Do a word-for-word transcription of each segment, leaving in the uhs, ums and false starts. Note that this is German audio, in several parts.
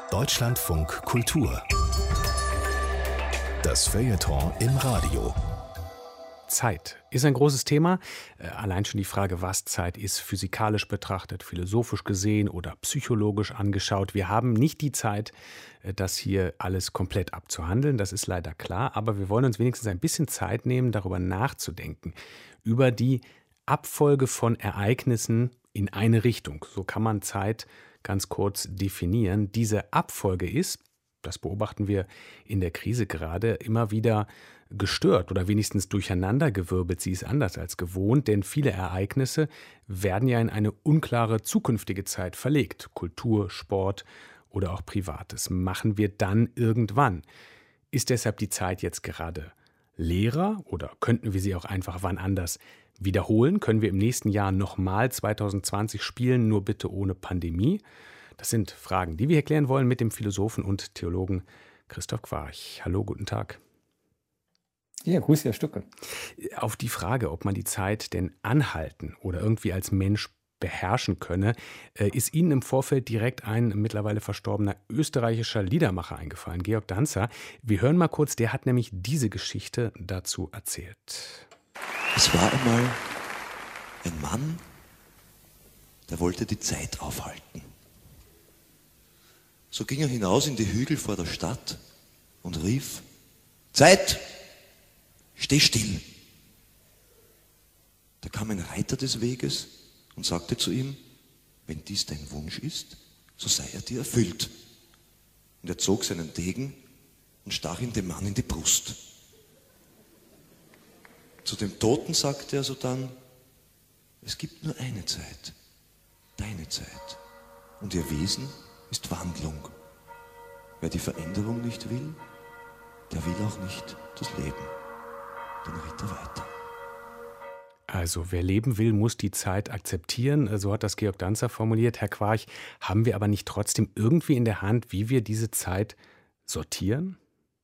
Deutschlandfunk Kultur. Das Feuilleton im Radio. Zeit ist ein großes Thema. Allein schon die Frage, was Zeit ist, physikalisch betrachtet, philosophisch gesehen oder psychologisch angeschaut. Wir haben nicht die Zeit, das hier alles komplett abzuhandeln. Das ist leider klar. Aber wir wollen uns wenigstens ein bisschen Zeit nehmen, darüber nachzudenken. Über die Abfolge von Ereignissen in eine Richtung. So kann man Zeit ganz kurz definieren. Diese Abfolge ist, das beobachten wir in der Krise gerade, immer wieder gestört oder wenigstens durcheinandergewirbelt. Sie ist anders als gewohnt, denn viele Ereignisse werden ja in eine unklare zukünftige Zeit verlegt. Kultur, Sport oder auch Privates machen wir dann irgendwann. Ist deshalb die Zeit jetzt gerade leerer oder könnten wir sie auch einfach wann anders wiederholen? Können wir im nächsten Jahr nochmal zwanzig zwanzig spielen, nur bitte ohne Pandemie? Das sind Fragen, die wir erklären wollen mit dem Philosophen und Theologen Christoph Quarch. Hallo, guten Tag. Ja, grüß Herr Stücke. Auf die Frage, ob man die Zeit denn anhalten oder irgendwie als Mensch beherrschen könne, ist Ihnen im Vorfeld direkt ein mittlerweile verstorbener österreichischer Liedermacher eingefallen, Georg Danzer. Wir hören mal kurz, der hat nämlich diese Geschichte dazu erzählt. Es war einmal ein Mann, der wollte die Zeit aufhalten. So ging er hinaus in die Hügel vor der Stadt und rief: Zeit! Steh still! Da kam ein Reiter des Weges und sagte zu ihm: Wenn dies dein Wunsch ist, so sei er dir erfüllt. Und er zog seinen Degen und stach ihn dem Mann in die Brust. Zu dem Toten sagte er sodann: Es gibt nur eine Zeit, deine Zeit, und ihr Wesen ist Wandlung. Wer die Veränderung nicht will, der will auch nicht das Leben. Dann ritt er weiter. Also wer leben will, muss die Zeit akzeptieren. So hat das Georg Danzer formuliert. Herr Quarch, haben wir aber nicht trotzdem irgendwie in der Hand, wie wir diese Zeit sortieren?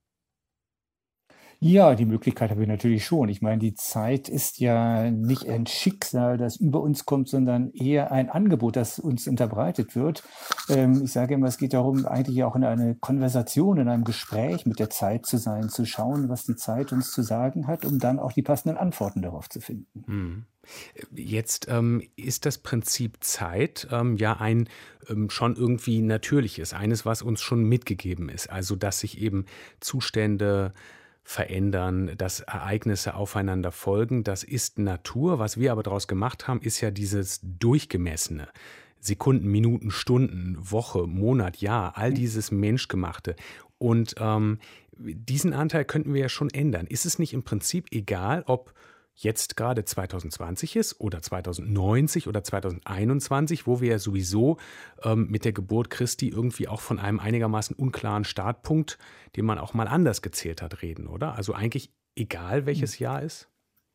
Ja, die Möglichkeit haben wir natürlich schon. Ich meine, die Zeit ist ja nicht ein Schicksal, das über uns kommt, sondern eher ein Angebot, das uns unterbreitet wird. Ähm, ich sage immer, es geht darum, eigentlich auch in eine Konversation, in einem Gespräch mit der Zeit zu sein, zu schauen, was die Zeit uns zu sagen hat, um dann auch die passenden Antworten darauf zu finden. Hm. Jetzt ähm, ist das Prinzip Zeit ähm, ja ein ähm, schon irgendwie natürliches, eines, was uns schon mitgegeben ist. Also, dass sich eben Zustände verändern, dass Ereignisse aufeinander folgen. Das ist Natur. Was wir aber daraus gemacht haben, ist ja dieses Durchgemessene. Sekunden, Minuten, Stunden, Woche, Monat, Jahr, all dieses Menschgemachte. Und ähm, diesen Anteil könnten wir ja schon ändern. Ist es nicht im Prinzip egal, ob jetzt gerade zwanzig zwanzig ist oder zwanzig neunzig oder zwanzig einundzwanzig, wo wir ja sowieso ähm, mit der Geburt Christi irgendwie auch von einem einigermaßen unklaren Startpunkt, den man auch mal anders gezählt hat, reden, oder? Also eigentlich egal, welches Jahr ist?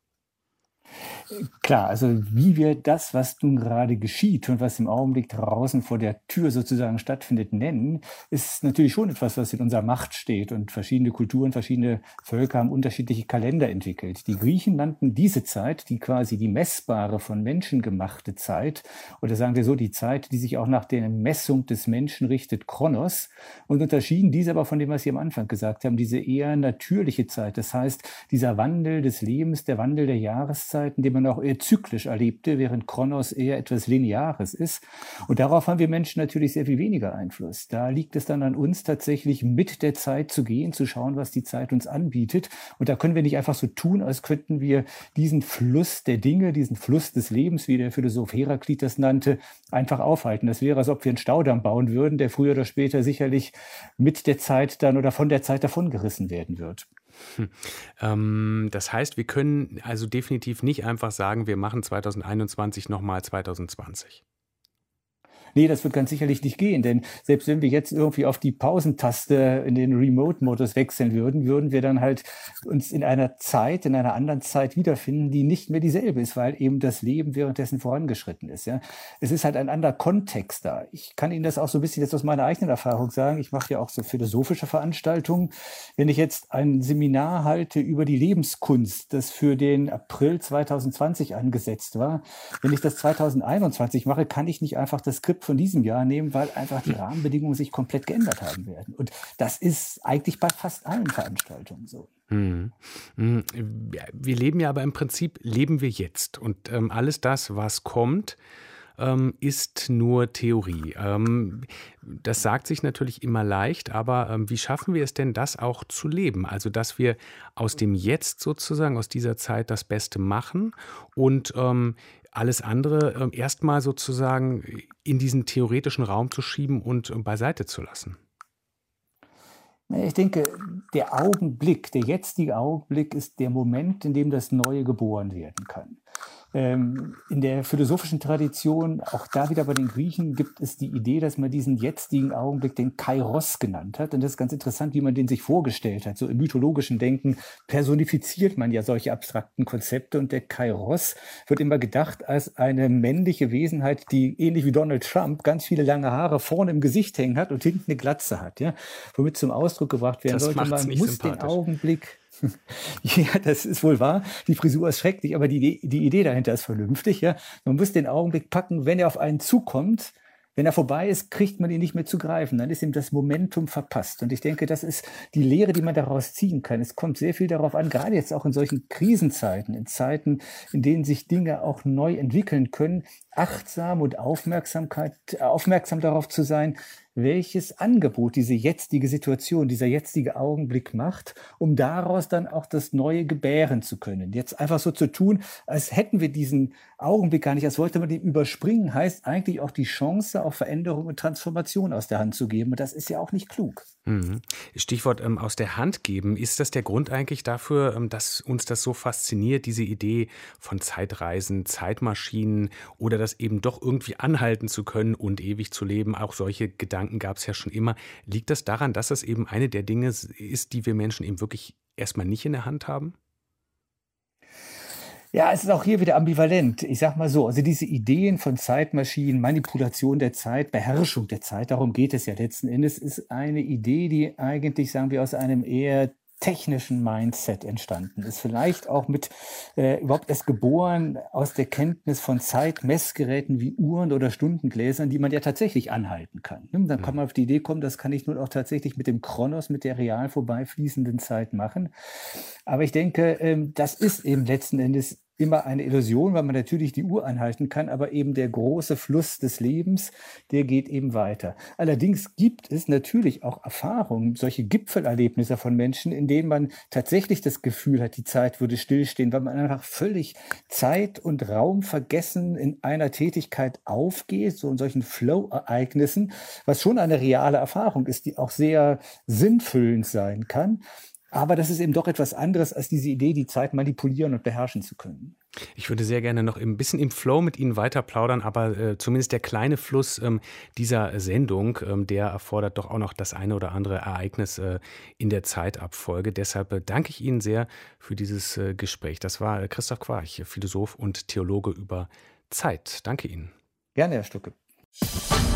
Klar, also wie wir das, was nun gerade geschieht und was im Augenblick draußen vor der Tür sozusagen stattfindet, nennen, ist natürlich schon etwas, was in unserer Macht steht. Und verschiedene Kulturen, verschiedene Völker haben unterschiedliche Kalender entwickelt. Die Griechen nannten diese Zeit, die quasi die messbare, von Menschen gemachte Zeit, oder sagen wir so, die Zeit, die sich auch nach der Messung des Menschen richtet, Chronos, und unterschieden diese aber von dem, was Sie am Anfang gesagt haben, diese eher natürliche Zeit. Das heißt, dieser Wandel des Lebens, der Wandel der Jahreszeit, den man auch eher zyklisch erlebte, während Chronos eher etwas Lineares ist. Und darauf haben wir Menschen natürlich sehr viel weniger Einfluss. Da liegt es dann an uns tatsächlich, mit der Zeit zu gehen, zu schauen, was die Zeit uns anbietet. Und da können wir nicht einfach so tun, als könnten wir diesen Fluss der Dinge, diesen Fluss des Lebens, wie der Philosoph Heraklit das nannte, einfach aufhalten. Das wäre, als ob wir einen Staudamm bauen würden, der früher oder später sicherlich mit der Zeit dann oder von der Zeit davongerissen werden wird. Hm. Ähm, das heißt, wir können also definitiv nicht einfach sagen, wir machen zwanzig einundzwanzig nochmal zwanzig zwanzig. Nee, das wird ganz sicherlich nicht gehen, denn selbst wenn wir jetzt irgendwie auf die Pausentaste in den Remote-Modus wechseln würden, würden wir dann halt uns in einer Zeit, in einer anderen Zeit wiederfinden, die nicht mehr dieselbe ist, weil eben das Leben währenddessen vorangeschritten ist. Ja. Es ist halt ein anderer Kontext da. Ich kann Ihnen das auch so ein bisschen jetzt aus meiner eigenen Erfahrung sagen. Ich mache ja auch so philosophische Veranstaltungen. Wenn ich jetzt ein Seminar halte über die Lebenskunst, das für den April zwanzig zwanzig angesetzt war, wenn ich das zwanzig einundzwanzig mache, kann ich nicht einfach das Skript Konzept von diesem Jahr nehmen, weil einfach die Rahmenbedingungen sich komplett geändert haben werden. Und das ist eigentlich bei fast allen Veranstaltungen so. Hm. Hm. Wir leben ja aber im Prinzip, leben wir jetzt. Und ähm, alles das, was kommt, ähm, ist nur Theorie. Ähm, das sagt sich natürlich immer leicht, aber ähm, wie schaffen wir es denn, das auch zu leben? Also, dass wir aus dem Jetzt sozusagen, aus dieser Zeit das Beste machen und ähm, alles andere ähm, erstmal sozusagen in diesen theoretischen Raum zu schieben und äh, beiseite zu lassen. Ich denke, der Augenblick, der jetzige Augenblick ist der Moment, in dem das Neue geboren werden kann. Ähm, in der philosophischen Tradition, auch da wieder bei den Griechen, gibt es die Idee, dass man diesen jetzigen Augenblick den Kairos genannt hat. Und das ist ganz interessant, wie man den sich vorgestellt hat. So im mythologischen Denken personifiziert man ja solche abstrakten Konzepte. Und der Kairos wird immer gedacht als eine männliche Wesenheit, die ähnlich wie Donald Trump ganz viele lange Haare vorne im Gesicht hängen hat und hinten eine Glatze hat. Ja? Womit zum Ausdruck gebracht werden Das sollte, macht's man nicht muss den sympathisch. Augenblick... Ja, das ist wohl wahr. Die Frisur ist schrecklich, aber die, die Idee dahinter ist vernünftig. Ja? Man muss den Augenblick packen, wenn er auf einen zukommt. Wenn er vorbei ist, kriegt man ihn nicht mehr zu greifen. Dann ist ihm das Momentum verpasst. Und ich denke, das ist die Lehre, die man daraus ziehen kann. Es kommt sehr viel darauf an, gerade jetzt auch in solchen Krisenzeiten, in Zeiten, in denen sich Dinge auch neu entwickeln können, achtsam und Aufmerksamkeit, aufmerksam darauf zu sein, welches Angebot diese jetzige Situation, dieser jetzige Augenblick macht, um daraus dann auch das Neue gebären zu können. Jetzt einfach so zu tun, als hätten wir diesen Augenblick gar nicht, als wollte man den überspringen, heißt eigentlich auch die Chance auf Veränderung und Transformation aus der Hand zu geben. Und das ist ja auch nicht klug. Mhm. Stichwort ähm, aus der Hand geben. Ist das der Grund eigentlich dafür, ähm, dass uns das so fasziniert, diese Idee von Zeitreisen, Zeitmaschinen oder das eben doch irgendwie anhalten zu können und ewig zu leben? Auch solche Gedanken gab es ja schon immer. Liegt das daran, dass es eben eine der Dinge ist, die wir Menschen eben wirklich erstmal nicht in der Hand haben? Ja, es ist auch hier wieder ambivalent. Ich sag mal so, also diese Ideen von Zeitmaschinen, Manipulation der Zeit, Beherrschung der Zeit, darum geht es ja letzten Endes, ist eine Idee, die eigentlich, sagen wir, aus einem eher technischen Mindset entstanden ist. Vielleicht auch mit äh, überhaupt erst geboren aus der Kenntnis von Zeitmessgeräten wie Uhren oder Stundengläsern, die man ja tatsächlich anhalten kann. Dann kann man auf die Idee kommen, das kann ich nun auch tatsächlich mit dem Chronos, mit der real vorbeifließenden Zeit machen. Aber ich denke, ähm, das ist eben letzten Endes immer eine Illusion, weil man natürlich die Uhr anhalten kann, aber eben der große Fluss des Lebens, der geht eben weiter. Allerdings gibt es natürlich auch Erfahrungen, solche Gipfelerlebnisse von Menschen, in denen man tatsächlich das Gefühl hat, die Zeit würde stillstehen, weil man einfach völlig Zeit und Raum vergessen in einer Tätigkeit aufgeht, so in solchen Flow-Ereignissen, was schon eine reale Erfahrung ist, die auch sehr sinnfüllend sein kann. Aber das ist eben doch etwas anderes als diese Idee, die Zeit manipulieren und beherrschen zu können. Ich würde sehr gerne noch ein bisschen im Flow mit Ihnen weiter plaudern, aber äh, zumindest der kleine Fluss ähm, dieser Sendung, ähm, der erfordert doch auch noch das eine oder andere Ereignis äh, in der Zeitabfolge. Deshalb äh, danke ich Ihnen sehr für dieses äh, Gespräch. Das war äh, Christoph Quarch, Philosoph und Theologe über Zeit. Danke Ihnen. Gerne, Herr Stucke.